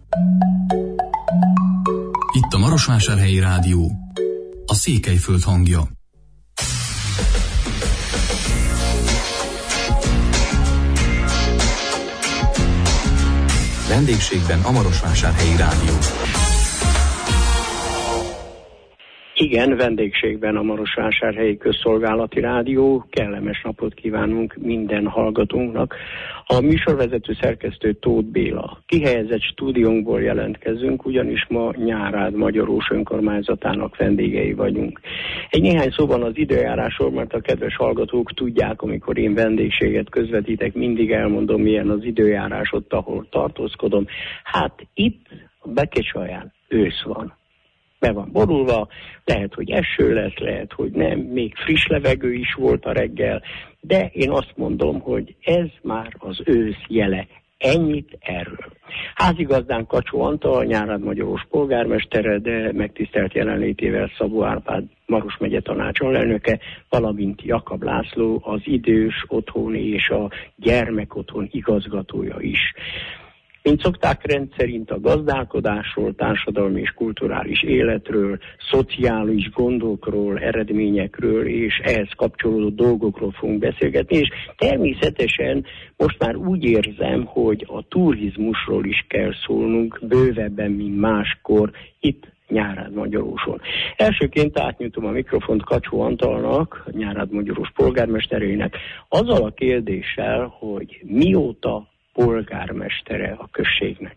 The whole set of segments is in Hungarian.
Itt a Marosvásárhelyi Rádió, a Székelyföld hangja. Vendégségben a Marosvásárhelyi Rádió. Igen, vendégségben a Marosvásárhelyi Közszolgálati Rádió. Kellemes napot kívánunk minden hallgatónknak. A műsorvezető szerkesztő Tóth Béla. Kihelyezett stúdiónkból jelentkezünk, ugyanis ma Nyárád Magyarós önkormányzatának vendégei vagyunk. Egy néhány szóban az időjárásról, mert a kedves hallgatók tudják, amikor én vendégséget közvetítek, mindig elmondom, milyen az időjárás ott, ahol tartózkodom. Hát itt a Bekecsaján ősz van. Be van borulva, lehet, hogy eső lesz, lehet, hogy nem, még friss levegő is volt a reggel, de én azt mondom, hogy ez már az ősz jele. Ennyit erről. Házigazdánk Kacsó Antal, Nyárád Magyarós polgármestere, de megtisztelt jelenlétével Szabó Árpád Maros megye tanács alelnöke, valamint Jakab László, az idős otthon és a gyermekotthon igazgatója is. Mint szokták, rendszerint a gazdálkodásról, társadalmi és kulturális életről, szociális gondokról, eredményekről és ehhez kapcsolódó dolgokról fogunk beszélgetni, és természetesen most már úgy érzem, hogy a turizmusról is kell szólnunk bővebben, mint máskor itt Nyárád Magyaróson. Elsőként átnyújtom a mikrofont Kacsó Antalnak, Nyárád Magyarós polgármesterének, azzal a kérdéssel, hogy mióta polgármestere a községnek.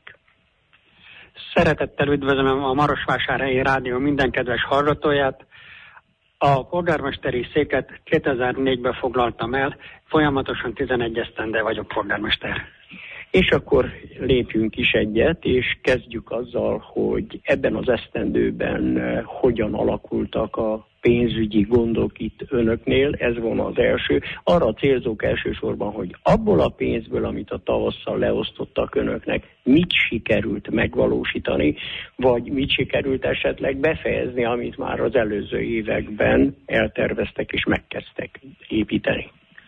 Szeretettel üdvözlöm a Marosvásárhelyi Rádió minden kedves hallgatóját. A polgármesteri széket 2004-ben foglaltam el, folyamatosan 11 esztende vagyok polgármester. És akkor lépjünk is egyet, és kezdjük azzal, hogy ebben az esztendőben hogyan alakultak a pénzügyi gondok itt önöknél, ez volna az első. Arra célzók elsősorban, hogy abból a pénzből, amit a tavasszal leosztottak önöknek, mit sikerült megvalósítani, vagy mit sikerült esetleg befejezni, amit már az előző években elterveztek és megkezdtek építeni.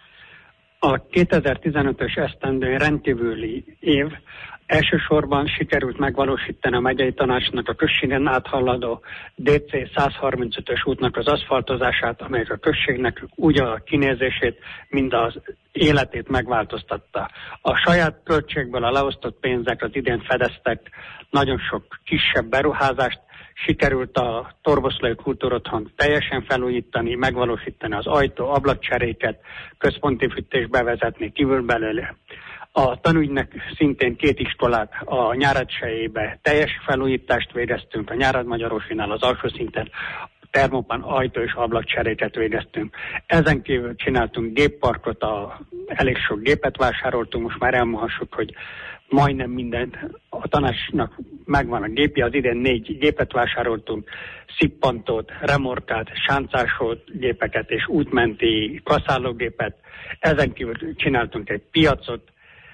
A 2015-ös esztendő rendkívüli év. Elsősorban sikerült megvalósítani a megyei tanácsnak a községen áthaladó DC 135-ös útnak az aszfaltozását, amely a községnek úgy a kinézését, mind az életét megváltoztatta. A saját költségből a leosztott pénzek az idén fedeztek nagyon sok kisebb beruházást, sikerült a Torboszlai Kultúrotthont teljesen felújítani, megvalósítani az ablakcseréket, központi fűtést bevezetni kívülbelőle. A tanügynek szintén 2 iskolát a Nyáradsejébe teljes felújítást végeztünk, a Nyárád Magyarósinál az alsó szinten termopán ajtó és ablakcseréket végeztünk. Ezen kívül csináltunk gépparkot, elég sok gépet vásároltunk, most már elmondhassuk, hogy majdnem minden a tanácsnak megvan a gépje, az idén 4 gépet vásároltunk, szippantót, remorkát, sáncásolt gépeket és útmenti kaszálógépet. Ezen kívül csináltunk egy piacot,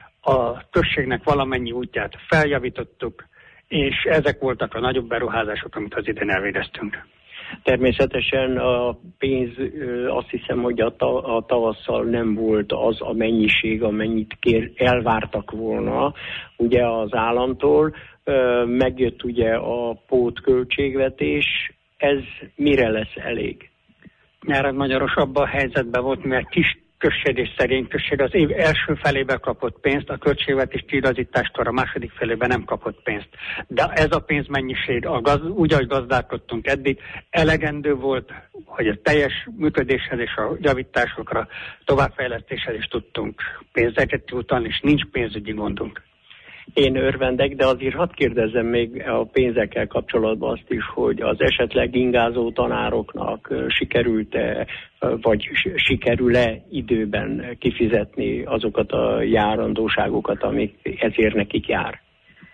a községnek valamennyi útját feljavítottuk, és ezek voltak a nagyobb beruházások, amit az idén elvégeztünk. Természetesen a pénz, azt hiszem, hogy a tavasszal nem volt az a mennyiség, amennyit elvártak volna ugye az államtól. Megjött ugye a pótköltségvetés, ez mire lesz elég? Nyárád Magyaros abban a helyzetben volt, mert kis község és szegény község az év első felébe kapott pénzt, a költségvetés kiigazításkor a második felében nem kapott pénzt. De ez a pénzmennyiség, úgy, ahogy gazdálkodtunk eddig, elegendő volt, hogy a teljes működéshez és a javításokra, továbbfejlesztéshez is tudtunk pénzeket utalni, és nincs pénzügyi gondunk. Én örvendek, de azért hadd kérdezzem még a pénzekkel kapcsolatban azt is, hogy az esetleg ingázó tanároknak sikerült-e, vagy sikerül-e időben kifizetni azokat a járandóságokat, amik ezért nekik jár?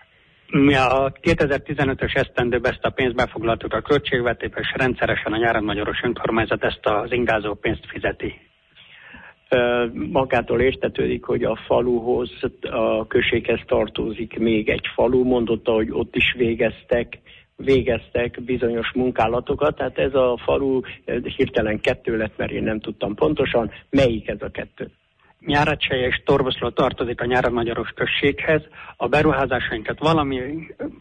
Mi a 2015-ös esztendőben ezt a pénzt befoglaltuk a költségvetésbe, és rendszeresen a Nyárád Magyarós önkormányzat ezt az ingázó pénzt fizeti. Magától értetődik, hogy a faluhoz, a községhez tartozik még egy falu, mondotta, hogy ott is végeztek bizonyos munkálatokat, tehát ez a falu hirtelen 2 lett, mert én nem tudtam pontosan, melyik ez a 2? Nyáradselye és Torboszló tartozik a Nyárád Magyarós községhez. A beruházásainkat valami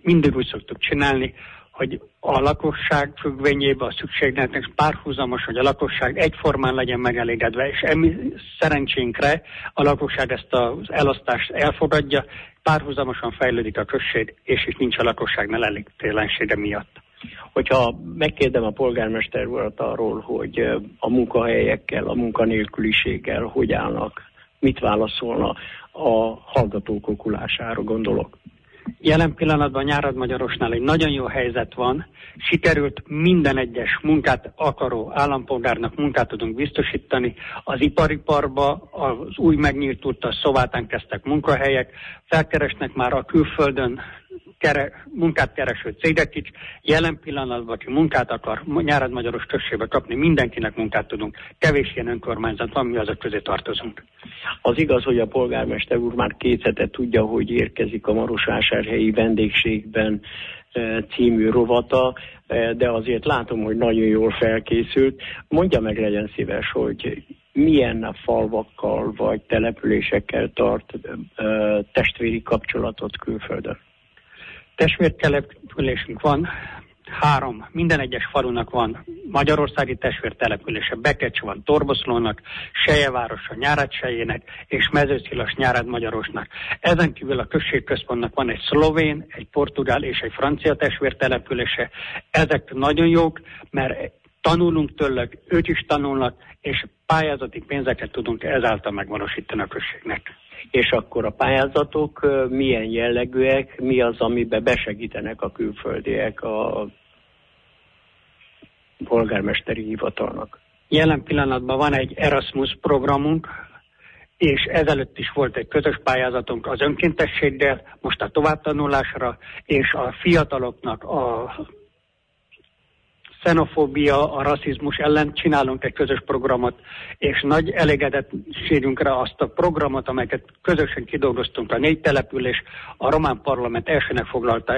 mindig úgy szoktuk csinálni, hogy a lakosság függvényében a szükségletnek párhuzamos, hogy a lakosság egyformán legyen megelégedve, és szerencsénkre a lakosság ezt az elosztást elfogadja, párhuzamosan fejlődik a község, és itt nincs a lakosságnál elégtélensége miatt. Hogyha megkérdem a polgármester urat arról, hogy a munkahelyekkel, a munkanélküliséggel hogy állnak, mit válaszolna, a hallgatók okulására gondolok? Jelen pillanatban Nyáradmagyarosnál egy nagyon jó helyzet van, sikerült minden egyes munkát akaró állampolgárnak munkát tudunk biztosítani. Az ipariparba, az új megnyílt úttal Szovátán kezdtek munkahelyek, felkeresnek már a külföldön munkát kereső cégek is. Jelen pillanatban, aki munkát akar Nyáradmagyaros községbe kapni, mindenkinek munkát tudunk. Kevés ilyen önkormányzat van, mi azok közé tartozunk. Az igaz, hogy a polgármester úr már 2 hete tudja, hogy érkezik a Marosvásárhelyi vendégségben című rovata, de azért látom, hogy nagyon jól felkészült. Mondja meg, legyen szíves, hogy milyen falvakkal vagy településekkel tart testvéri kapcsolatot külföldön? Testvértelepülésünk van, 3. Minden egyes falunak van magyarországi testvértelepülése. Bekecs van Torboszlónak, Sejevárosa Nyáradsejének és Mezőszilas Nyáradmagyarosnak. Ezen kívül a községközpontnak van egy szlovén, egy portugál és egy francia testvértelepülése. Ezek nagyon jók, mert tanulunk tőlük, ők is tanulnak, és pályázati pénzeket tudunk ezáltal megvalósítani a községnek. És akkor a pályázatok milyen jellegűek, mi az, amiben besegítenek a külföldiek a polgármesteri hivatalnak? Jelen pillanatban van egy Erasmus programunk, és ezelőtt is volt egy közös pályázatunk az önkéntességgel, most a továbbtanulásra, és a fiataloknak a xenofóbia, a rasszizmus ellen csinálunk egy közös programot, és nagy elégedettségünkre azt a programot, amelyet közösen kidolgoztunk, a 4 település, a román parlament elsőnek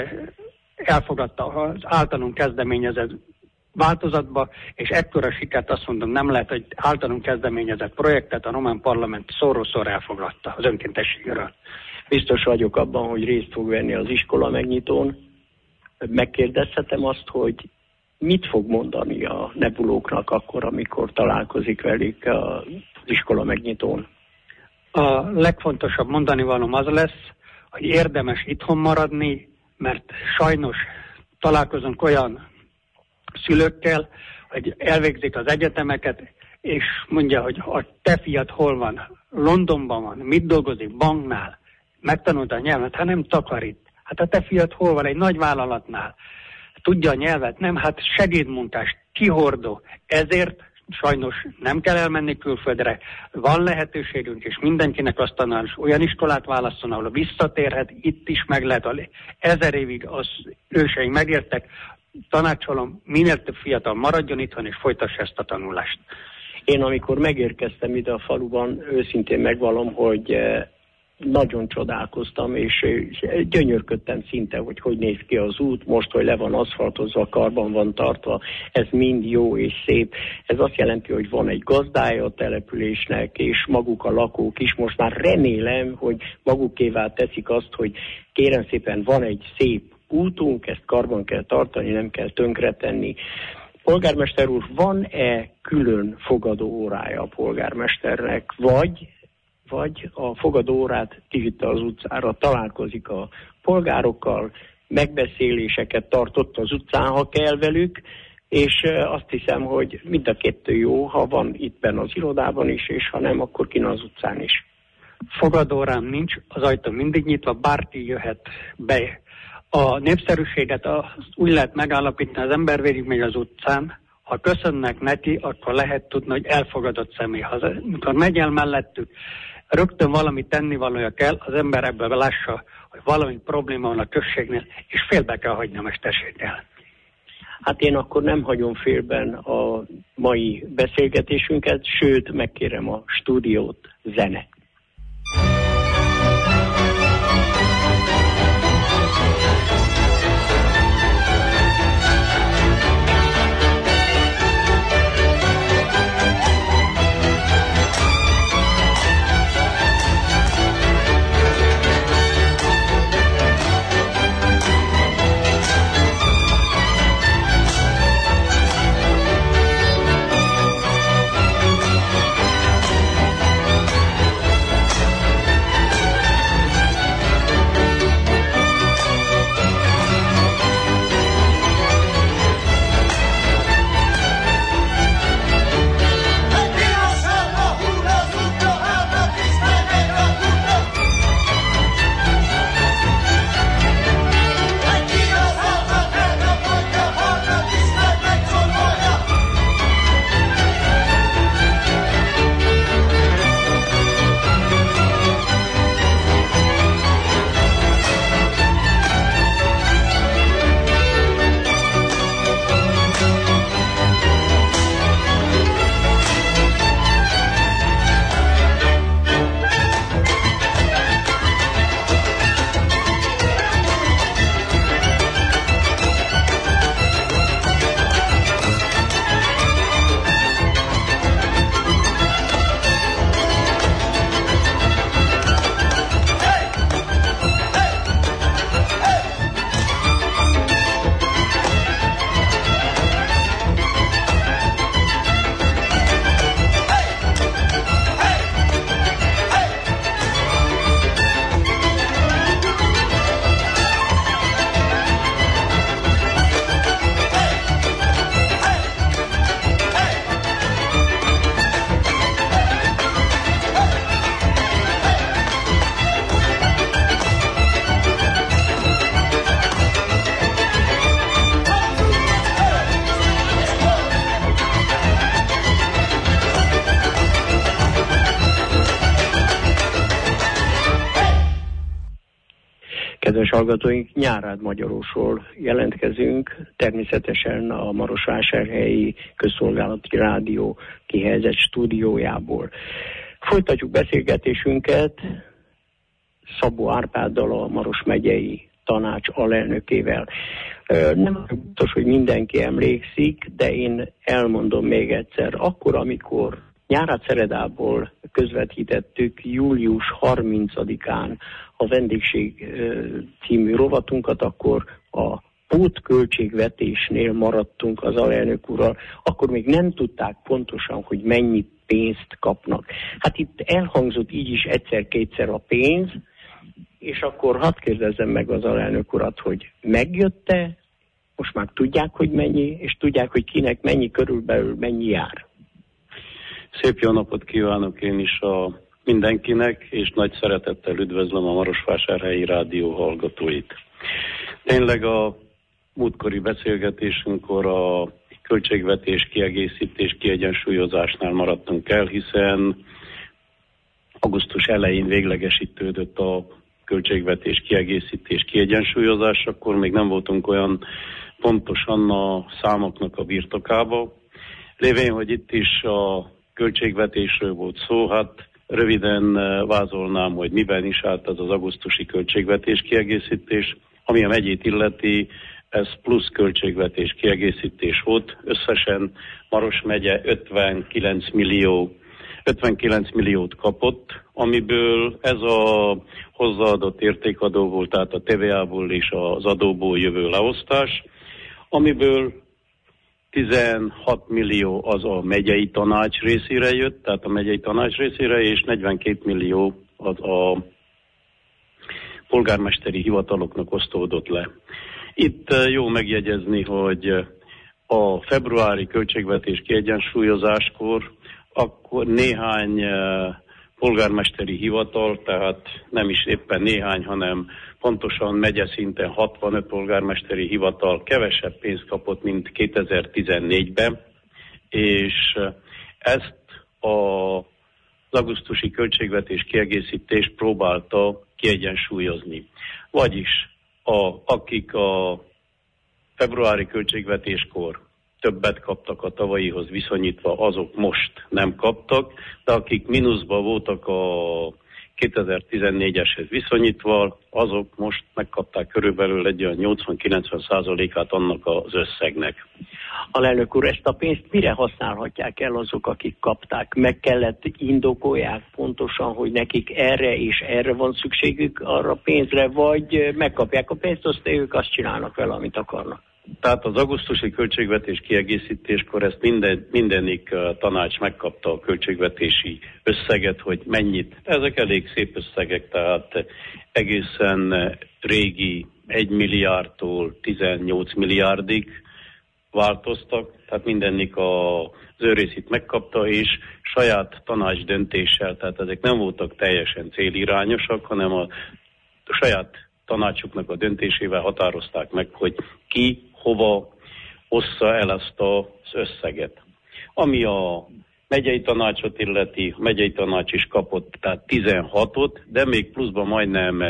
elfogadta az általunk kezdeményezett változatba, és ekkora sikert azt mondom, nem lehet, hogy általunk kezdeményezett projektet a román parlament szóról-szóra elfogadta az önkéntességről. Biztos vagyok abban, hogy részt fog venni az iskola megnyitón. Megkérdezhetem azt, hogy mit fog mondani a nebulóknak akkor, amikor találkozik velük az iskola megnyitón? A legfontosabb mondanivalóm az lesz, hogy érdemes itthon maradni, mert sajnos találkozunk olyan szülőkkel, hogy elvégzik az egyetemeket, és mondja, hogy a te fiad hol van, Londonban van, mit dolgozik, banknál, megtanulta a nyelvet, hát nem takarít. Hát a te fiad hol van, egy nagy vállalatnál, tudja a nyelvet, nem, hát segédmunkás, kihordó. Ezért sajnos nem kell elmenni külföldre, van lehetőségünk, és mindenkinek azt tanács, olyan iskolát válasszon, ahol visszatérhet, itt is meg lehet, 1000 évig az őseink megértek, tanácsolom, minél több fiatal maradjon itthon, és folytassa ezt a tanulást. Én amikor megérkeztem ide a faluban, őszintén megvallom, hogy nagyon csodálkoztam, és gyönyörködtem szinte, hogy néz ki az út, most, hogy le van aszfaltozva, karban van tartva, ez mind jó és szép. Ez azt jelenti, hogy van egy gazdája a településnek, és maguk a lakók is most már remélem, hogy magukévá teszik azt, hogy kérem szépen van egy szép útunk, ezt karban kell tartani, nem kell tönkretenni. Polgármester úr, van-e külön fogadóórája a polgármesternek, vagy a fogadóórát kivitte az utcára, találkozik a polgárokkal, megbeszéléseket tartott az utcán, ha kell velük, és azt hiszem, hogy mind a 2 jó, ha van ittben az irodában is, és ha nem, akkor kin az utcán is. Fogadórám nincs, az ajtó mindig nyitva, bárki jöhet be. A népszerűséget úgy lehet megállapítani, az ember végigmegy az utcán, ha köszönnek neki, akkor lehet tudni, hogy elfogadott személy. Amikor megy el mellettük, rögtön valami tennivalója kell, az ember ebből lássa, hogy valami probléma van a községnél, és félbe kell hagyni a mesterséggel. Hát én akkor nem hagyom félben a mai beszélgetésünket, sőt, megkérem a stúdiót, zene. hallgatóink, Nyárád Magyarósról jelentkezünk, természetesen a Marosvásárhelyi Közszolgálati Rádió kihelyezett stúdiójából. Folytatjuk beszélgetésünket Szabó Árpáddal, a Maros megyei tanács alelnökével. Nem biztos, hogy mindenki emlékszik, de én elmondom még egyszer. Akkor, amikor Nyárádszeredából közvetítettük július 30-án a vendégség című rovatunkat, akkor a pótköltségvetésnél maradtunk az alelnök úrral, akkor még nem tudták pontosan, hogy mennyi pénzt kapnak. Hát itt elhangzott így is egyszer-kétszer a pénz, és akkor hadd kérdezzem meg az alelnök urat, hogy megjött-e, most már tudják, hogy mennyi, és tudják, hogy kinek mennyi, körülbelül mennyi jár. Szép jó napot kívánok én is mindenkinek, és nagy szeretettel üdvözlöm a Marosvásárhelyi Rádió hallgatóit. Tényleg a múltkori beszélgetésünkkor a költségvetés kiegészítés kiegyensúlyozásnál maradtunk el, hiszen augusztus elején véglegesítődött a költségvetés kiegészítés kiegyensúlyozás, akkor még nem voltunk olyan pontosan a számoknak a birtokába. Lévén, hogy itt is a költségvetésről volt szó, hát röviden vázolnám, hogy miben is állt ez az augusztusi költségvetés kiegészítés. Ami a megyét illeti, ez plusz költségvetés kiegészítés volt. Összesen Maros megye 59 milliót kapott, amiből ez a hozzáadott értékadó volt, tehát a TVA-ból és az adóból jövő leosztás, amiből 16 millió az a megyei tanács részére jött, tehát a megyei tanács részére, és 42 millió az a polgármesteri hivataloknak osztódott le. Itt jó megjegyezni, hogy a februári költségvetés kiegyensúlyozáskor akkor néhány polgármesteri hivatal, tehát nem is éppen néhány, hanem pontosan megye szinten 65 polgármesteri hivatal kevesebb pénzt kapott, mint 2014-ben, és ezt az augusztusi költségvetés kiegészítést próbálta kiegyensúlyozni. Vagyis akik a februári költségvetéskor többet kaptak a tavalyihoz viszonyítva, azok most nem kaptak, de akik mínuszban voltak a 2014-eshez viszonyítva, azok most megkapták körülbelül egy olyan 80-90%-át annak az összegnek. Alelnök úr, ezt a pénzt mire használhatják el azok, akik kapták? Meg kellett indokolják pontosan, hogy nekik erre és erre van szükségük arra a pénzre, vagy megkapják a pénzt, aztán ők azt csinálnak vele, amit akarnak? Tehát az augusztusi költségvetés kiegészítéskor ezt mindenik tanács megkapta a költségvetési összeget, hogy mennyit. Ezek elég szép összegek, tehát egészen régi 1 milliárdtól 18 milliárdig változtak, tehát mindenik az ő részét megkapta, és saját tanács döntéssel, tehát ezek nem voltak teljesen célirányosak, hanem a saját tanácsuknak a döntésével határozták meg, hogy ki hova ossza el ezt az összeget. Ami a megyei tanácsot illeti, a megyei tanács is kapott, tehát 16-ot, de még pluszban majdnem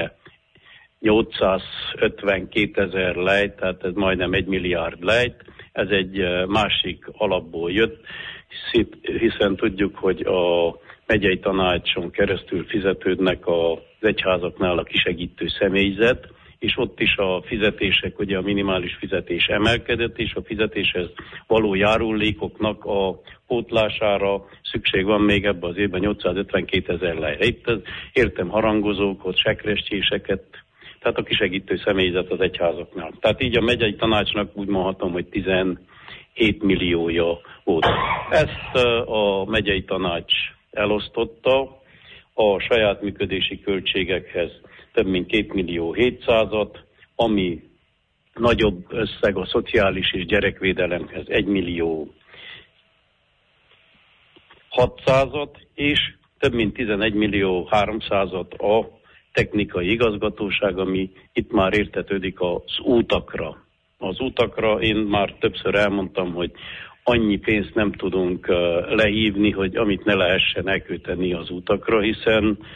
852 000 lejt, tehát ez majdnem 1 milliárd lejt. Ez egy másik alapból jött, hiszen tudjuk, hogy a megyei tanácson keresztül fizetődnek az egyházaknál a kisegítő személyzet, és ott is a fizetések, ugye a minimális fizetés emelkedett, és a fizetéshez való járulékoknak a pótlására szükség van még ebben az évben 852 000 lejre. Itt értem harangozókhoz, sekrestjéseket, tehát a kisegítő személyzet az egyházaknál. Tehát így a megyei tanácsnak úgy mondhatom, hogy 17 milliója volt. Ezt a megyei tanács elosztotta a saját működési költségekhez több mint 2.700.000, ami nagyobb összeg a szociális és gyerekvédelemhez 1.600.000, és több mint 11.300.000 a technikai igazgatóság, ami itt már értetődik az útakra. Az útakra én már többször elmondtam, hogy annyi pénzt nem tudunk lehívni, hogy amit ne lehessen elkölteni az utakra, hiszen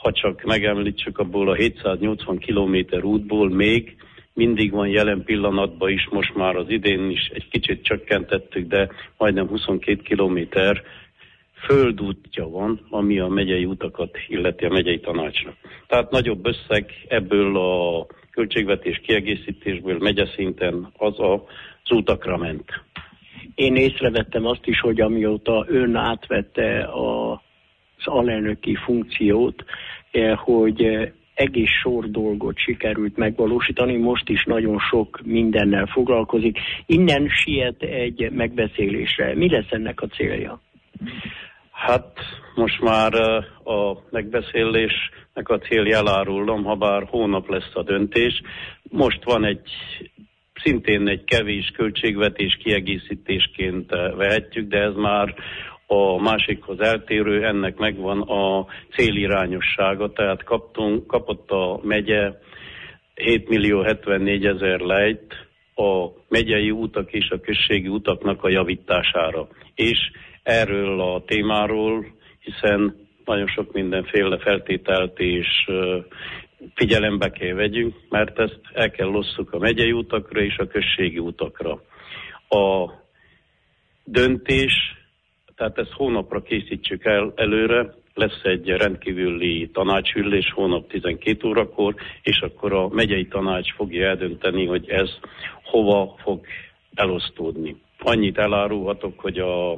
ha csak megemlítsük, abból a 780 kilométer útból még mindig van jelen pillanatban is, most már az idén is egy kicsit csökkentettük, de majdnem 22 kilométer földútja van, ami a megyei utakat illeti a megyei tanácsnak. Tehát nagyobb összeg ebből a költségvetés kiegészítésből megyeszinten az útakra ment. Én észrevettem azt is, hogy amióta ön átvette az alelnöki funkciót, hogy egész sor dolgot sikerült megvalósítani, most is nagyon sok mindennel foglalkozik. Innen siet egy megbeszélésre. Mi lesz ennek a célja? Hát most már a megbeszélésnek a célja elárulom, ha bár hónap lesz a döntés. Most van szintén egy kevés költségvetés kiegészítésként vehetjük, de ez már a másikhoz eltérő, ennek megvan a célirányossága, tehát kapott a megye 7.074.000 lejt a megyei utak és a községi utaknak a javítására. És erről a témáról, hiszen nagyon sok mindenféle feltételt és figyelembe kell vegyünk, mert ezt el kell osszuk a megyei utakra és a községi utakra. A döntés, tehát ezt hónapra készítsük el előre, lesz egy rendkívüli tanácsülés hónap 12 órakor, és akkor a megyei tanács fogja eldönteni, hogy ez hova fog elosztódni. Annyit elárulhatok, hogy a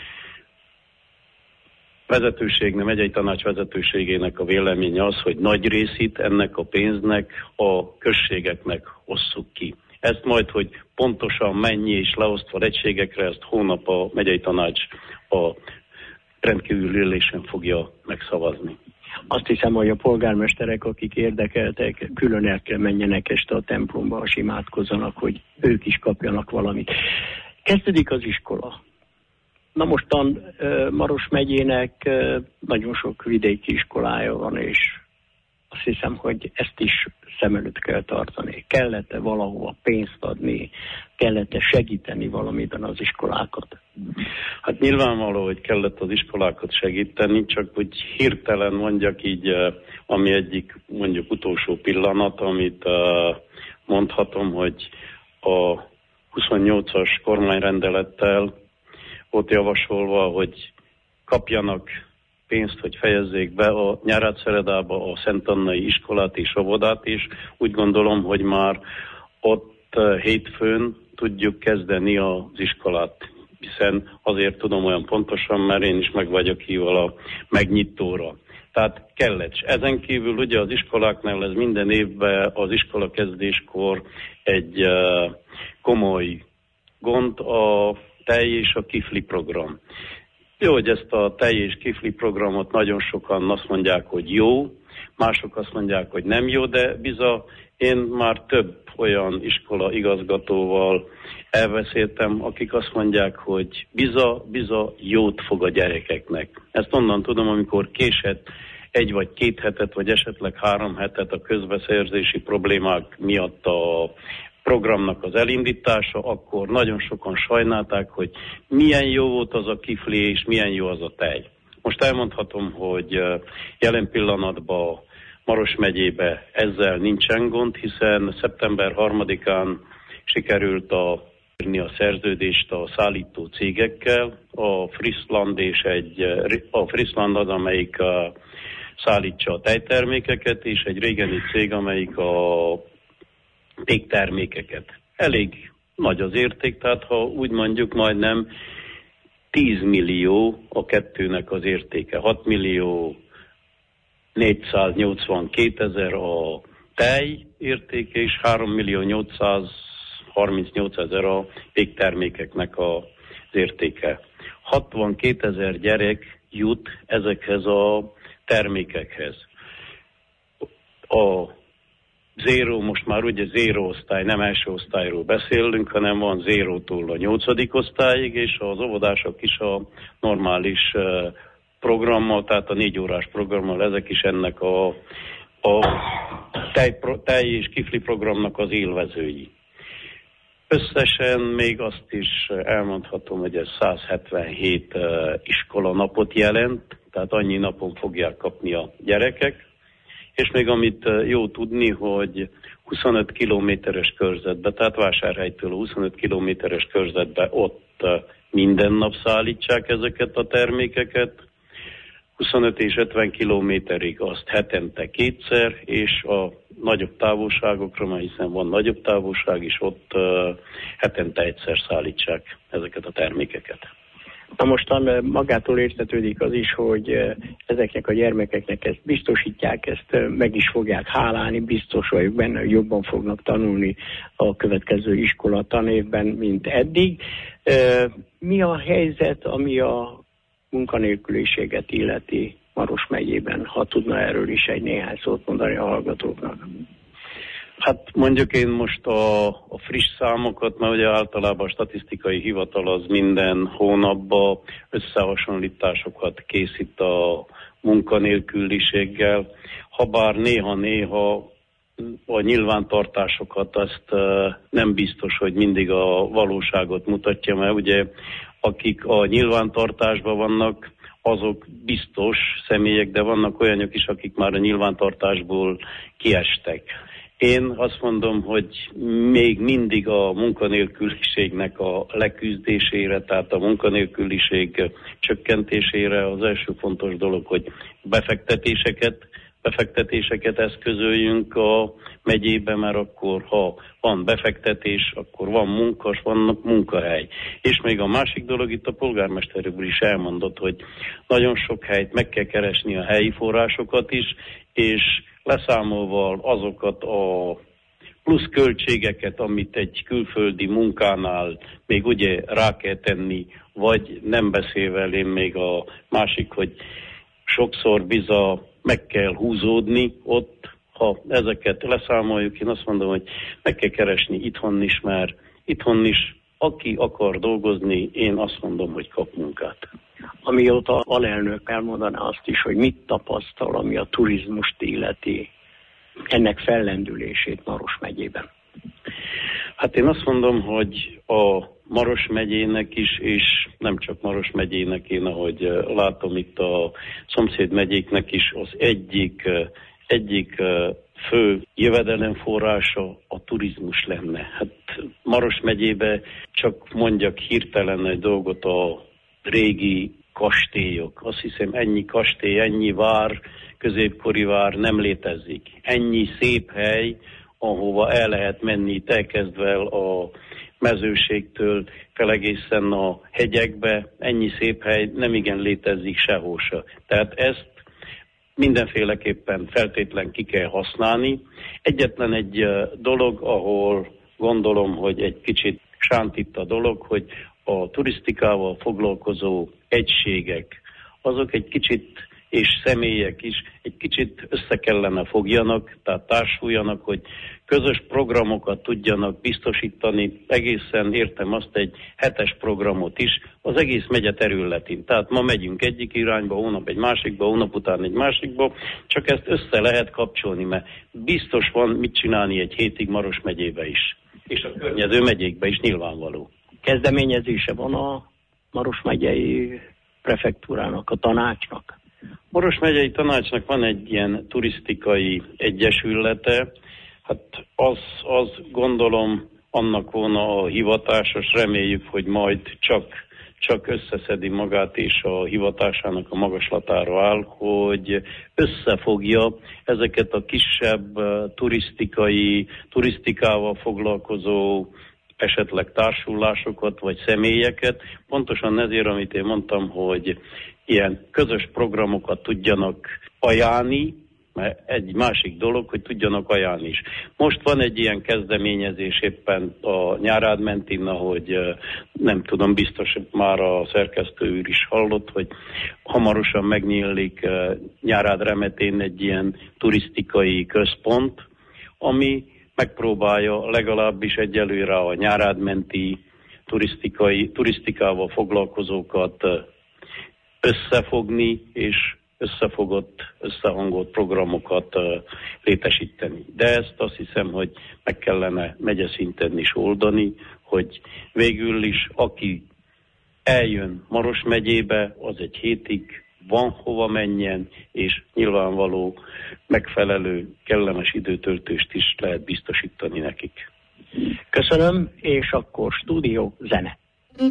megyei tanács vezetőségének a véleménye az, hogy nagy részét ennek a pénznek a községeknek osszuk ki. Ezt majd, hogy pontosan mennyi és leosztva egységekre, ezt hónap a megyei tanács a rendkívüli ülésen fogja megszavazni. Azt hiszem, hogy a polgármesterek, akik érdekeltek, külön el kell menjenek este a templomba, és imádkozzanak, hogy ők is kapjanak valamit. Kezdődik az iskola. Na mostan Maros megyének nagyon sok vidéki iskolája van, és azt hiszem, hogy ezt is szem előtt kell tartani. Kellett-e valahova pénzt adni, kellett-e segíteni valamiben az iskolákat? Hát nyilvánvaló, hogy kellett az iskolákat segíteni, csak hogy hirtelen mondjak így, ami egyik mondjuk utolsó pillanat, amit mondhatom, hogy a 28-as kormányrendelettel volt javasolva, hogy kapjanak pénzt, hogy fejezzék be a Nyárádszeredába a Szent Annai iskolát és óvodát, és úgy gondolom, hogy már ott hétfőn tudjuk kezdeni az iskolát, hiszen azért tudom olyan pontosan, mert én is meg vagyok hívva a megnyitóra. Tehát kellett. Ezen kívül ugye az iskoláknál ez minden évben az iskola kezdéskor egy komoly gond, a tej és a kifli program. Jó, hogy ezt a tej és kifli programot nagyon sokan azt mondják, hogy jó, mások azt mondják, hogy nem jó, de bizony én már több olyan iskola igazgatóval elbeszéltem, akik azt mondják, hogy biza jót fog a gyerekeknek. Ezt onnan tudom, amikor késett 1 vagy 2 hetet, vagy esetleg 3 hetet a közbeszerzési problémák miatt a programnak az elindítása, akkor nagyon sokan sajnálták, hogy milyen jó volt az a kifli, és milyen jó az a tej. Most elmondhatom, hogy jelen pillanatban Maros megyébe ezzel nincsen gond, hiszen szeptember 3-án sikerült írni a szerződést a szállító cégekkel, a Friesland az, amelyik szállítsa a tejtermékeket, és egy régeni cég, amelyik a tégtermékeket. Elég nagy az érték, tehát ha úgy mondjuk majdnem 10 millió a kettőnek az értéke. 6.482.000 a tej értéke, és 3.838.000 a tégtermékeknek az értéke. 62.000 gyerek jut ezekhez a termékekhez. A zéró, most már ugye zéró osztály, nem első osztályról beszélünk, hanem van zérótól a 8. osztályig, és az óvodások is a normális programmal, tehát a 4 órás programmal, ezek is ennek a tej és kifli programnak az élvezői. Összesen még azt is elmondhatom, hogy ez 177 iskolanapot jelent, tehát annyi napon fogják kapni a gyerekek. És még amit jó tudni, hogy 25 kilométeres körzetbe, tehát Vásárhelytől 25 kilométeres körzetbe ott minden nap szállítsák ezeket a termékeket, 25 és 50 kilométerig azt hetente kétszer, és a nagyobb távolságokra, mert hiszen van nagyobb távolság is, ott hetente egyszer szállítsák ezeket a termékeket. Na mostan magától értetődik az is, hogy ezeknek a gyermekeknek ezt biztosítják, ezt meg is fogják hálálni, biztos vagyok benne, hogy jobban fognak tanulni a következő iskola tanévben, mint eddig. Mi a helyzet, ami a munkanélküliséget illeti Maros megyében, ha tudna erről is egy néhány szót mondani a hallgatóknak? Hát mondjuk én most a friss számokat, mert ugye általában a statisztikai hivatal az minden hónapban összehasonlításokat készít a munkanélküliséggel, habár néha-néha a nyilvántartásokat azt nem biztos, hogy mindig a valóságot mutatja, mert ugye akik a nyilvántartásban vannak, azok biztos személyek, de vannak olyanok is, akik már a nyilvántartásból kiestek. Én azt mondom, hogy még mindig a munkanélküliségnek a leküzdésére, tehát a munkanélküliség csökkentésére az első fontos dolog, hogy befektetéseket eszközöljünk a megyébe, mert akkor, ha van befektetés, akkor van munkas, vannak munkahely. És még a másik dolog, itt a polgármester úr is elmondott, hogy nagyon sok helyt meg kell keresni a helyi forrásokat is, és leszámolva azokat a plusz költségeket, amit egy külföldi munkánál még ugye rá kell tenni, vagy nem beszélve én még a másik, hogy sokszor meg kell húzódni ott, ha ezeket leszámoljuk, én azt mondom, hogy meg kell keresni itthon is, mert itthon is aki akar dolgozni, én azt mondom, hogy kap munkát. Amióta alelnök elmondaná azt is, hogy mit tapasztal, ami a turizmust illeti, ennek fellendülését Maros megyében. Hát én azt mondom, hogy a Maros megyének is, és nem csak Maros megyének, én ahogy látom itt a szomszéd megyéknek is, az egyik fő jövedelemforrása a turizmus lenne. Hát Maros megyébe csak mondjak hirtelen egy dolgot, a régi kastélyok. Azt hiszem ennyi kastély, ennyi vár, középkori vár nem létezik. Ennyi szép hely, ahova el lehet menni, elkezdve a mezőségtől fel egészen a hegyekbe, ennyi szép hely nem igen létezik sehol se. Tehát ezt mindenféleképpen feltétlen ki kell használni. Egyetlen egy dolog, ahol gondolom, hogy egy kicsit sántít a dolog, hogy a turisztikával foglalkozó egységek, azok egy kicsit, és személyek is egy kicsit össze kellene fogjanak, tehát társuljanak, hogy közös programokat tudjanak biztosítani, egészen értem azt egy 7-es programot is, az egész megye területén. Tehát ma megyünk egyik irányba, hónap egy másikba, hónap után egy másikba, csak ezt össze lehet kapcsolni, mert biztos van mit csinálni egy hétig Maros megyébe is, és a környező megyékbe is nyilvánvaló. Kezdeményezése van a Maros megyei prefektúrának, a tanácsnak? Maros megyei tanácsnak van egy ilyen turisztikai egyesülete, hát az gondolom annak volna a hivatásos, reméljük, hogy majd csak összeszedi magát és a hivatásának a magaslatára áll, hogy összefogja ezeket a kisebb turisztikával foglalkozó esetleg társulásokat vagy személyeket. Pontosan ezért, amit én mondtam, hogy ilyen közös programokat tudjanak ajánlani, mert egy másik dolog, hogy tudjanak ajánlani is. Most van egy ilyen kezdeményezés éppen a Nyárád mentén, ahogy nem tudom, biztos már a szerkesztő úr is hallott, hogy hamarosan megnyílik Nyárád remetén egy ilyen turisztikai központ, ami megpróbálja legalábbis egyelőre a Nyárád menti turisztikával foglalkozókat összefogni, és összehangolt programokat létesíteni. De ezt azt hiszem, hogy meg kellene megyeszinten is oldani, hogy végül is aki eljön Maros megyébe, az egy hétig van hova menjen, és nyilvánvaló megfelelő, kellemes időtöltést is lehet biztosítani nekik. Köszönöm, és akkor stúdió zene.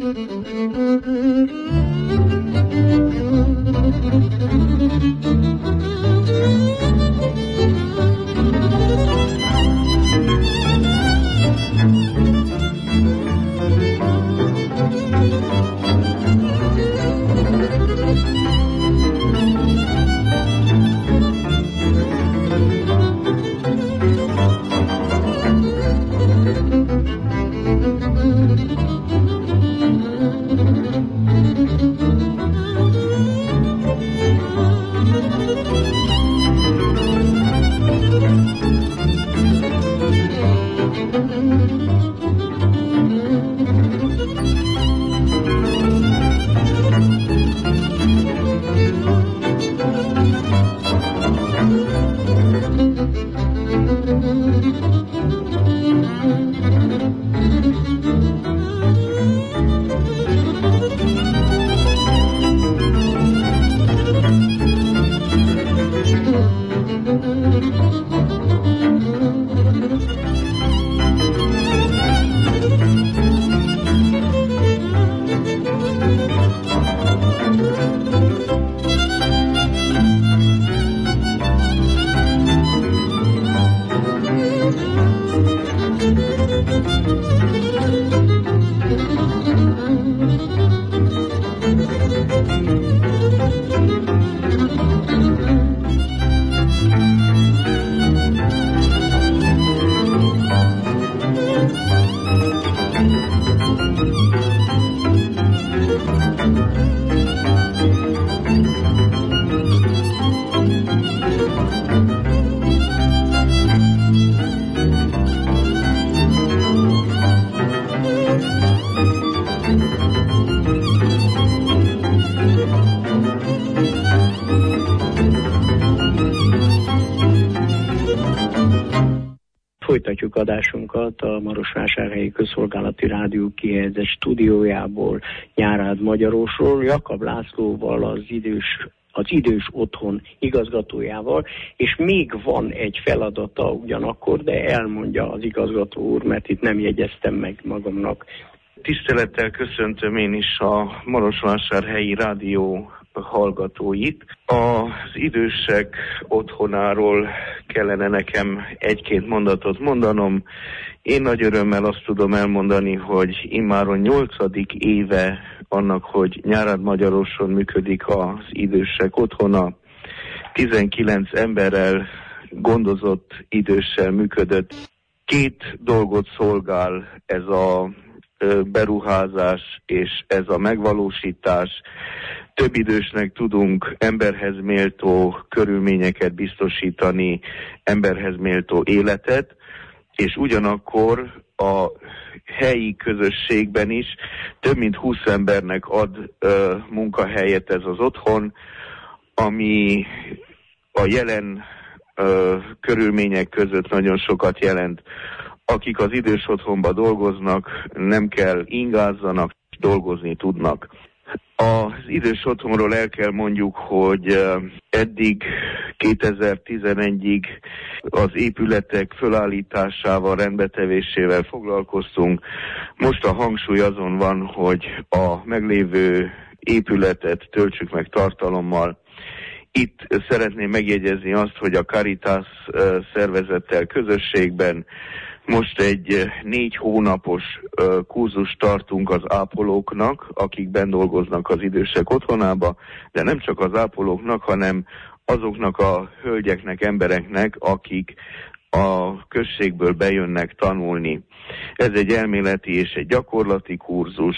Folytatjuk adásunkat a Marosvásárhelyi Közszolgálati Rádió kihelyezett stúdiójából, Nyárád Magyarósról, Jakab Lászlóval, az idős otthon igazgatójával, és még van egy feladata ugyanakkor, de elmondja az igazgató úr, mert itt nem jegyeztem meg magamnak. Tisztelettel köszöntöm én is a Marosvásárhelyi Rádió hallgatóit. Az idősek otthonáról kellene nekem egy-két mondatot mondanom. Én nagy örömmel azt tudom elmondani, hogy immáron 8. éve annak, hogy Nyárád Magyaroson működik az idősek otthona. 19 emberrel, gondozott időssel működött. 2 dolgot szolgál ez a beruházás és ez a megvalósítás. Több idősnek tudunk emberhez méltó körülményeket biztosítani, emberhez méltó életet, és ugyanakkor a helyi közösségben is több mint 20 embernek ad munkahelyet ez az otthon, ami a jelen körülmények között nagyon sokat jelent. Akik az idős otthonban dolgoznak, nem kell ingázzanak, dolgozni tudnak. Az idős otthonról el kell mondjuk, hogy eddig 2011-ig az épületek fölállításával, rendbetevésével foglalkoztunk. Most a hangsúly azon van, hogy a meglévő épületet töltsük meg tartalommal. Itt szeretném megjegyezni azt, hogy a Caritas szervezettel közösségben most egy 4 hónapos kurzust tartunk az ápolóknak, akik benn dolgoznak az idősek otthonába, de nem csak az ápolóknak, hanem azoknak a hölgyeknek, embereknek, akik a községből bejönnek tanulni. Ez egy elméleti és egy gyakorlati kurzus,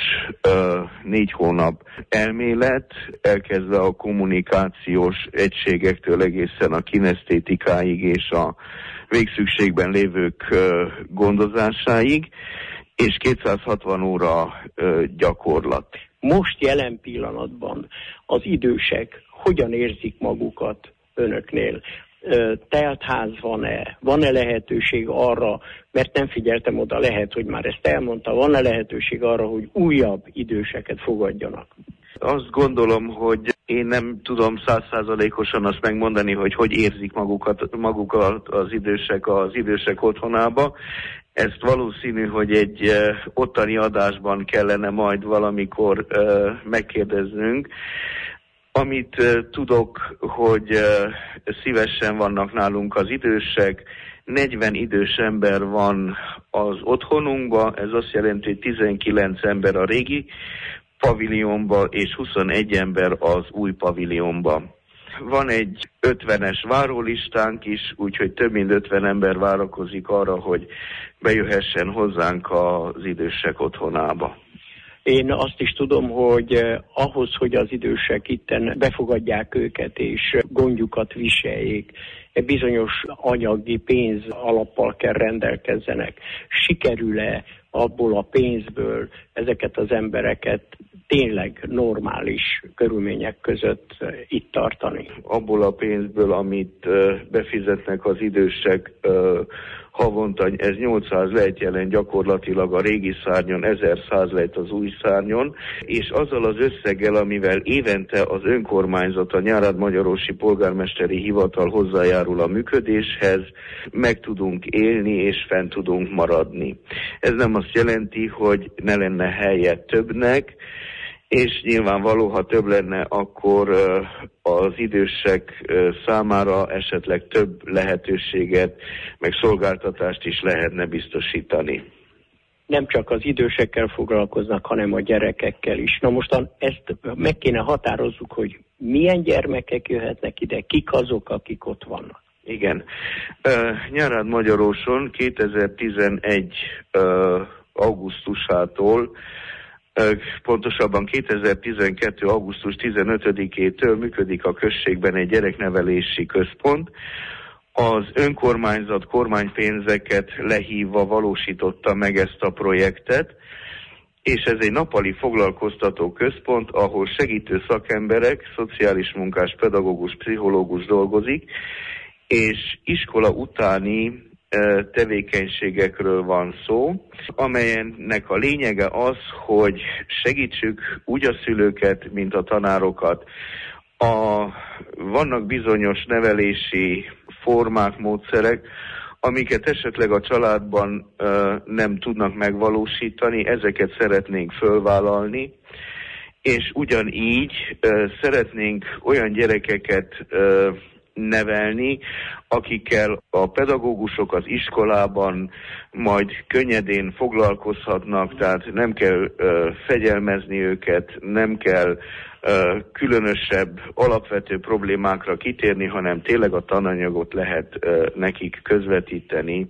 4 hónap elmélet, elkezdve a kommunikációs egységektől egészen a kinesztétikáig és a végszükségben lévők gondozásáig, és 260 óra gyakorlat. Most jelen pillanatban az idősek hogyan érzik magukat önöknél? Teltház van-e? Van-e lehetőség arra, mert nem figyeltem oda, lehet, hogy már ezt elmondta, van-e lehetőség arra, hogy újabb időseket fogadjanak? Azt gondolom, hogy Én nem tudom 100%-osan azt megmondani, hogy érzik magukat az idősek otthonába. Ezt valószínű, hogy egy ottani adásban kellene majd valamikor megkérdeznünk. Amit tudok, hogy szívesen vannak nálunk az idősek, 40 idős ember van az otthonunkban, ez azt jelenti, hogy 19 ember a régi paviljonban, és 21 ember az új paviljonban. Van egy 50-es várólistánk is, úgyhogy több mint 50 ember várakozik arra, hogy bejöhessen hozzánk az idősek otthonába. Én azt is tudom, hogy ahhoz, hogy az idősek itten befogadják őket és gondjukat viseljék, bizonyos anyagi pénz alappal kell rendelkezzenek. Sikerül-e abból a pénzből ezeket az embereket tényleg normális körülmények között itt tartani? Abból a pénzből, amit befizetnek az idősek havonta, ez 800 lejt jelent gyakorlatilag a régi szárnyon, 1100 lejt az új szárnyon, és azzal az összeggel, amivel évente az önkormányzat, a Nyárádmagyarósi Polgármesteri Hivatal hozzájárul a működéshez, meg tudunk élni és fent tudunk maradni. Ez nem azt jelenti, hogy ne lenne helye többnek, és nyilvánvaló, ha több lenne, akkor az idősek számára esetleg több lehetőséget, meg szolgáltatást is lehetne biztosítani. Nem csak az idősekkel foglalkoznak, hanem a gyerekekkel is. Na mostan ezt meg kéne határozzuk, hogy milyen gyermekek jöhetnek ide, kik azok, akik ott vannak. Igen. Nyárádmagyaróson 2011 augusztusától, pontosabban 2012. augusztus 15-től működik a községben egy gyereknevelési központ. Az önkormányzat kormánypénzeket lehívva valósította meg ezt a projektet, és ez egy nappali foglalkoztató központ, ahol segítő szakemberek, szociális munkás, pedagógus, pszichológus dolgozik, és iskola utáni tevékenységekről van szó, amelyennek a lényege az, hogy segítsük úgy a szülőket, mint a tanárokat. Vannak bizonyos nevelési formák, módszerek, amiket esetleg a családban nem tudnak megvalósítani, ezeket szeretnénk fölvállalni, és ugyanígy szeretnénk olyan gyerekeket nevelni, akikkel a pedagógusok az iskolában majd könnyedén foglalkozhatnak, tehát nem kell fegyelmezni őket, nem kell különösebb, alapvető problémákra kitérni, hanem tényleg a tananyagot lehet nekik közvetíteni.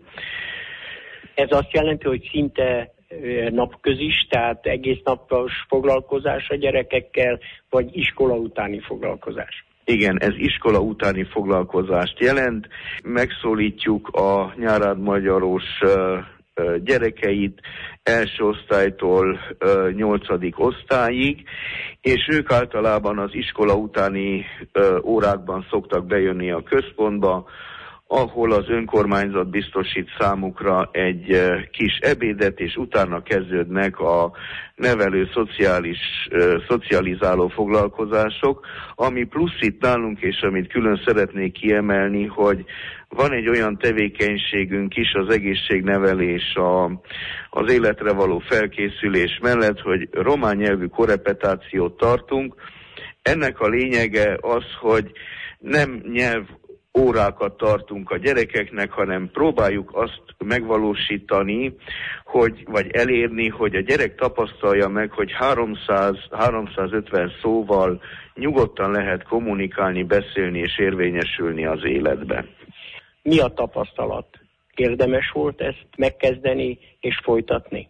Ez azt jelenti, hogy szinte napközis, tehát egész napos foglalkozás a gyerekekkel, vagy iskola utáni foglalkozás? Igen, ez iskola utáni foglalkozást jelent. Megszólítjuk a Nyárádmagyarós gyerekeit első osztálytól 8. osztályig, és ők általában az iskola utáni órákban szoktak bejönni a központba, ahol az önkormányzat biztosít számukra egy kis ebédet, és utána kezdődnek a nevelő szocializáló foglalkozások, ami plusz itt nálunk, és amit külön szeretnék kiemelni, hogy van egy olyan tevékenységünk is az egészségnevelés, az életre való felkészülés mellett, hogy román nyelvű korepetációt tartunk. Ennek a lényege az, hogy nem órákat tartunk a gyerekeknek, hanem próbáljuk azt megvalósítani, vagy elérni, hogy a gyerek tapasztalja meg, hogy 300-350 szóval nyugodtan lehet kommunikálni, beszélni és érvényesülni az életbe. Mi a tapasztalat? Érdemes volt ezt megkezdeni és folytatni?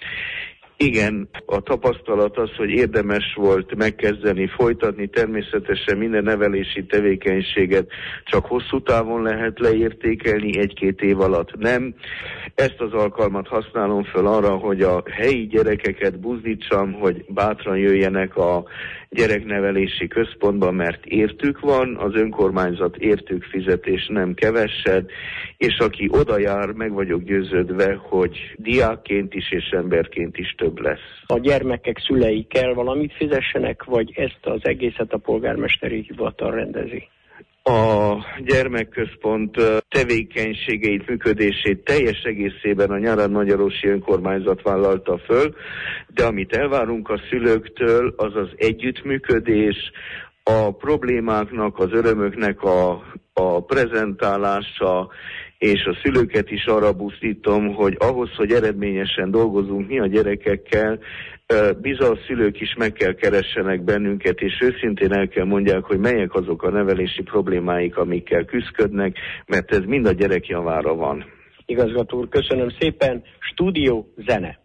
Igen, a tapasztalat az, hogy érdemes volt megkezdeni, folytatni, természetesen minden nevelési tevékenységet csak hosszú távon lehet leértékelni, 1-2 év alatt nem. Ezt az alkalmat használom fel arra, hogy a helyi gyerekeket buzdítsam, hogy bátran jöjjenek a gyereknevelési központba, mert értük van, az önkormányzat értük fizet és nem keveset, és aki oda jár, meg vagyok győződve, hogy diákként is és emberként is több lesz. A gyermekek szülei kell valamit fizessenek, vagy ezt az egészet a polgármesteri hivatal rendezi? A gyermekközpont tevékenységeit, működését teljes egészében a Nyárádmagyarósi önkormányzat vállalta föl, de amit elvárunk a szülőktől, az az együttműködés, a problémáknak, az örömöknek a prezentálása, és a szülőket is arra buzdítom, hogy ahhoz, hogy eredményesen dolgozunk mi a gyerekekkel, bizony szülők is meg kell keressenek bennünket, és őszintén el kell mondják, hogy melyek azok a nevelési problémáik, amikkel küzdködnek, mert ez mind a gyerek javára van. Igazgató úr, köszönöm szépen. Stúdió, zene.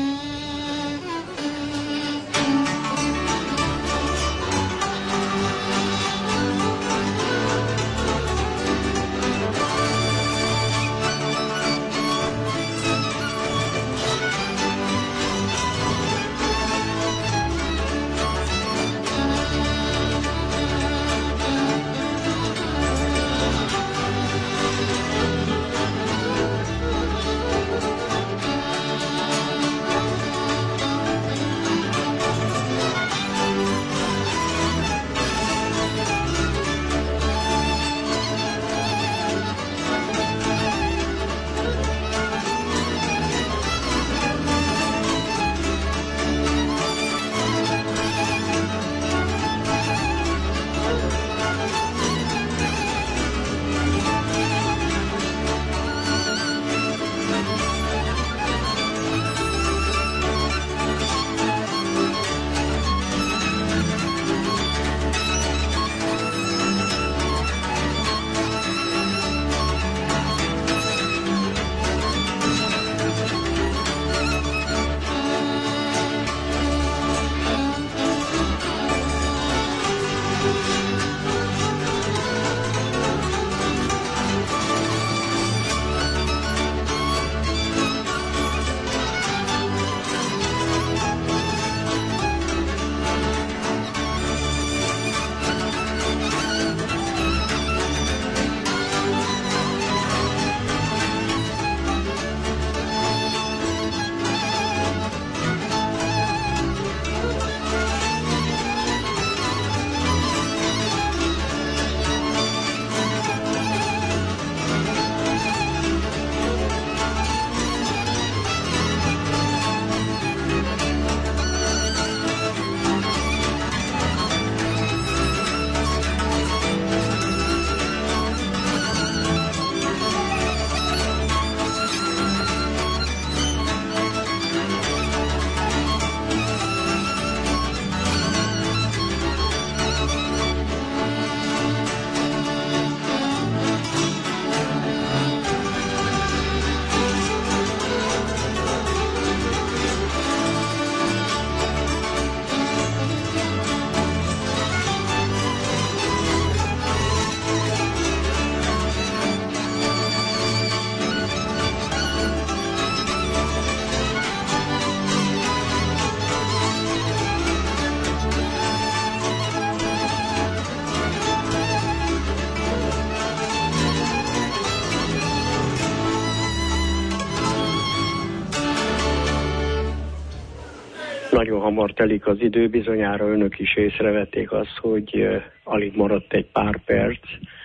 Nagyon hamar telik az idő, bizonyára önök is észrevették azt, hogy alig maradt egy pár perc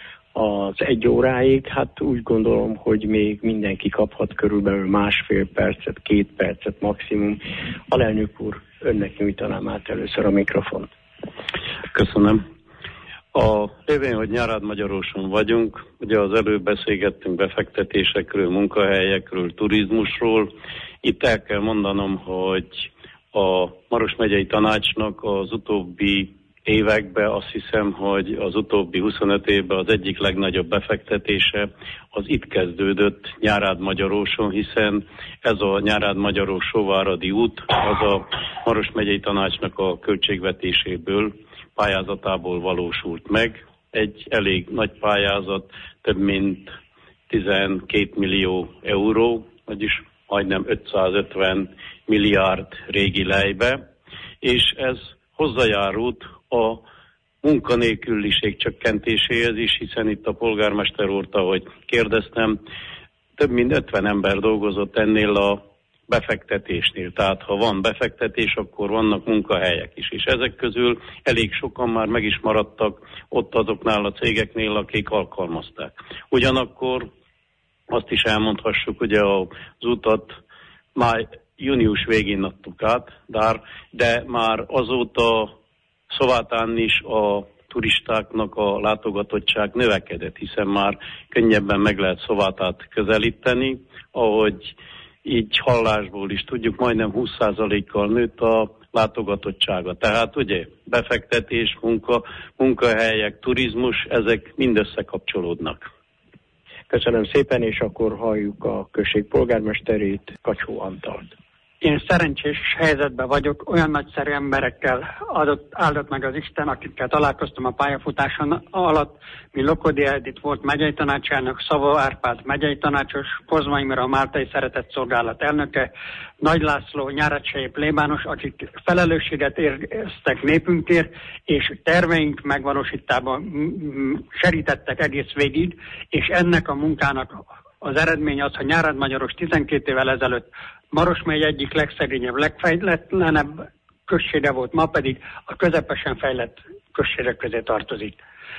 az 1 óráig. Hát úgy gondolom, hogy még mindenki kaphat körülbelül 1,5 percet, 2 percet maximum. Alelnök úr, önnek nyújtanám át először a mikrofont. Köszönöm. A révén, hogy Nyárádmagyaróson vagyunk, ugye az előbb beszélgettünk befektetésekről, munkahelyekről, turizmusról. Itt el kell mondanom, hogy a Maros megyei tanácsnak az utóbbi években, azt hiszem, hogy az utóbbi 25 évben az egyik legnagyobb befektetése az itt kezdődött Nyárádmagyaróson, hiszen ez a Nyárádmagyarós-Sóváradi út az a Maros megyei tanácsnak a költségvetéséből, pályázatából valósult meg. Egy elég nagy pályázat, több mint 12 millió euró, vagyis majdnem 550 milliárd régi lejbe, és ez hozzájárult a munkanélküliség csökkentéséhez is, hiszen itt a polgármester úr, ahogy kérdeztem, több mint 50 ember dolgozott ennél a befektetésnél. Tehát ha van befektetés, akkor vannak munkahelyek is. És ezek közül elég sokan már meg is maradtak ott azoknál a cégeknél, akik alkalmazták. Ugyanakkor azt is elmondhassuk, ugye az utat már június végén adtuk át, de már azóta Szovátán is a turistáknak a látogatottság növekedett, hiszen már könnyebben meg lehet Szovátát közelíteni, ahogy így hallásból is tudjuk, majdnem 20%-kal nőtt a látogatottsága. Tehát ugye befektetés, munkahelyek, turizmus, ezek mind összekapcsolódnak. Köszönöm szépen, és akkor halljuk a község polgármesterét, Kacsó Antalt. Én szerencsés helyzetben vagyok, olyan nagyszerű emberekkel áldott meg az Isten, akikkel találkoztam a pályafutáson alatt, mint Lokodi Edith volt megyei tanácselnök, Szabó Árpád megyei tanácsos, Kozma Imre a Máltai Szeretett Szolgálat elnöke, Nagy László, Nyáradshelyi plébános, akik felelősséget éreztek népünkért, és terveink megvalósításában segítettek egész végig, és ennek a munkának az eredmény az, hogy Nyárad-Magyaros 12 évvel ezelőtt Maros megy egyik legszegényebb, legfejletlenebb községe volt, ma pedig a közepesen fejlett községek közé tartozik.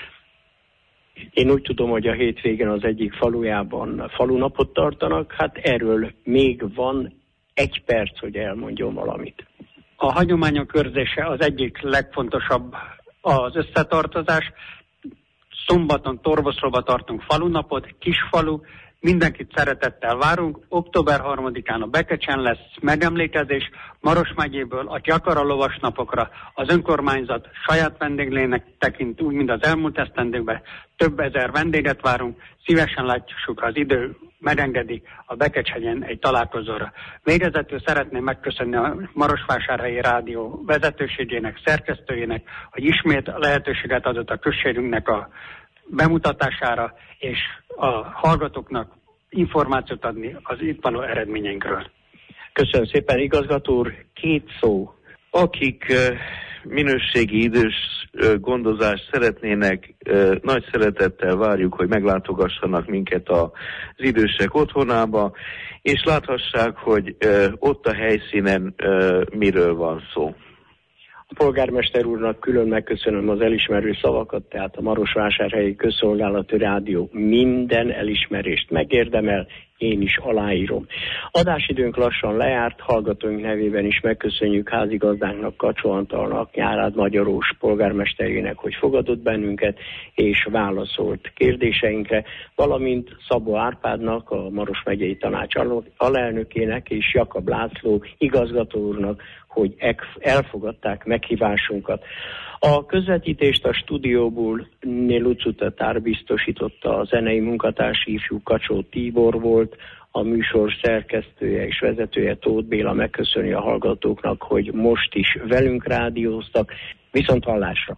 Én úgy tudom, hogy a hétvégén az egyik falujában falunapot tartanak, hát erről még van 1 perc, hogy elmondjon valamit. A hagyományok őrzése az egyik legfontosabb az összetartozás. Szombaton Torvoszróba tartunk falunapot, kisfalu, mindenkit szeretettel várunk. Október 3-án a Bekecsen lesz megemlékezés. Maros megyéből, aki akar a lovasnapokra, az önkormányzat saját vendéglének tekint, úgy, mint az elmúlt esztendőkben. Több ezer vendéget várunk. Szívesen látjuk, ha az idő megengedi a Bekecsenyen egy találkozóra. Végezetül szeretném megköszönni a Marosvásárhelyi Rádió vezetőségének, szerkesztőjének, hogy ismét lehetőséget adott a községünknek a bemutatására, és a hallgatóknak információt adni az itt való eredményeinkről. Köszönöm szépen, igazgató úr. 2 szó. Akik minőségi idős gondozást szeretnének, nagy szeretettel várjuk, hogy meglátogassanak minket az idősek otthonába, és láthassák, hogy ott a helyszínen miről van szó. A polgármester úrnak külön megköszönöm az elismerő szavakat, tehát a Marosvásárhelyi Közszolgálati Rádió minden elismerést megérdemel, én is aláírom. Adásidőnk lassan lejárt, hallgatóink nevében is megköszönjük házigazdánknak, Kacsó Antalnak, Nyárad Magyarós polgármesterének, hogy fogadott bennünket és válaszolt kérdéseinkre, valamint Szabó Árpádnak, a Maros megyei tanács alelnökének és Jakab László igazgató úrnak, hogy elfogadták meghívásunkat. A közvetítést a stúdióból Lucu Tatár biztosította, a zenei munkatársi ifjú Kacsó Tibor volt, a műsor szerkesztője és vezetője Tóth Béla megköszöni a hallgatóknak, hogy most is velünk rádióztak. Viszont hallásra!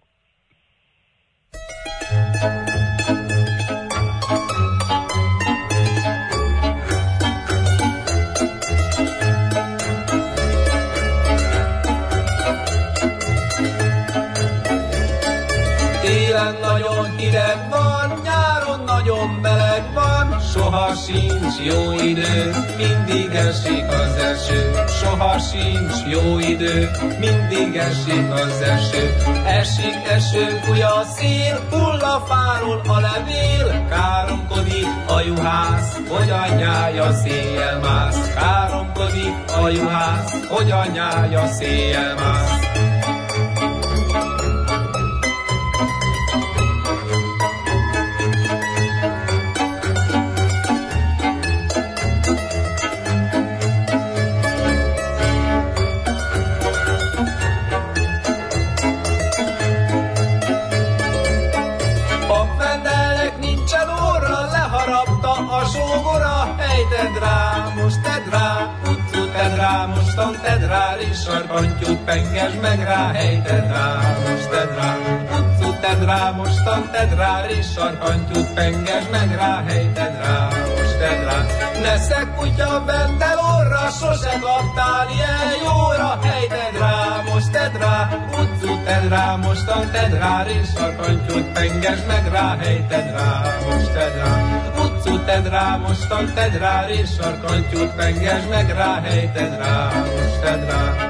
Télen nagyon hideg van, nyáron nagyon meleg van, soha sincs jó idő, mindig esik az eső. Soha sincs jó idő, mindig esik az eső. Esik eső, fúj a szél, hull a fáról a levél, káromkodik a juhász, hogy anyája széjjel mász. Káromkodik a juhász, hogy anyája széjjel mász. Tedd rá, most tedd rá, utcú tedd rá, mostan tedd rá, és sarkantyút pengesd meg rá, hely tedd rá, most tedd rá, utcú tedd rá, mostan tedd rá, és sarkantyút pengesd meg rá, hely tedd rá, most tedd rá. Nesze kutya bendel orra, sose kaptál ilyen jóra, hely tedd rá, most tedd rá, utcú tedd tedd rá, mostan tedd rá, rinszarkantyút, pengesd meg rá, helyted rá, most tedd rá. Utcú tedd rá, mostan tedd rá, rinszarkantyút, pengesd meg rá, helyted rá, most tedd rá.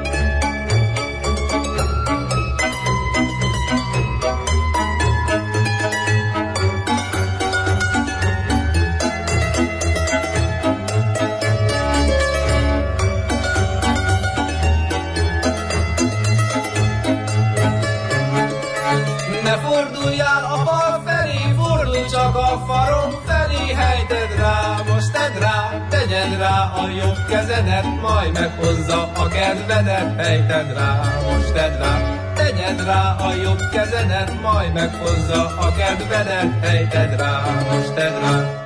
Csak a farom felé, helyted rá, most tedd rá, tegyed rá a jobb kezedet, majd meghozza a kedvedet, helyted rá, most tedd rá, tegyed rá a jobb kezedet, majd meghozza a kedvedet, helyted rá, most tedd rá.